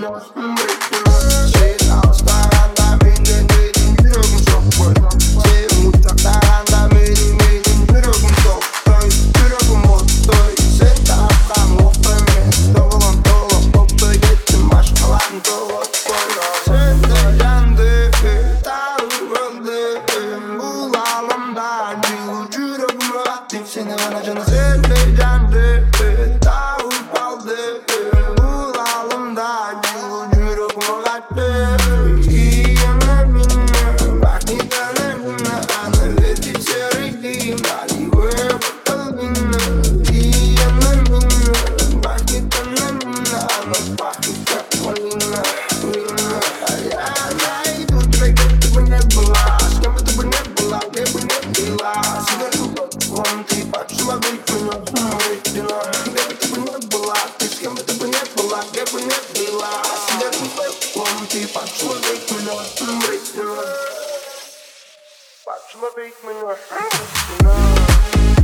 Seni aracına sevmeyeceğimdi. Dağılıp kaldı. Bulalımda yüreğime kaçtı. İyi yanlarımla belki dönemimle anı verip sevdiğim hali ve kalbimle. İyi yanlarımla belki dönemimle anı belki kalbimle. Ay, dur direkt dur bu ne bula. Aşkım bu ne bula. Ne bu ne bula. Ты почему выпила, выпила? Где бы ты бы не была, ты с кем бы ты бы не была, где бы не была? Сидя тут, ты почему выпила, выпила? Почему выпила, выпила?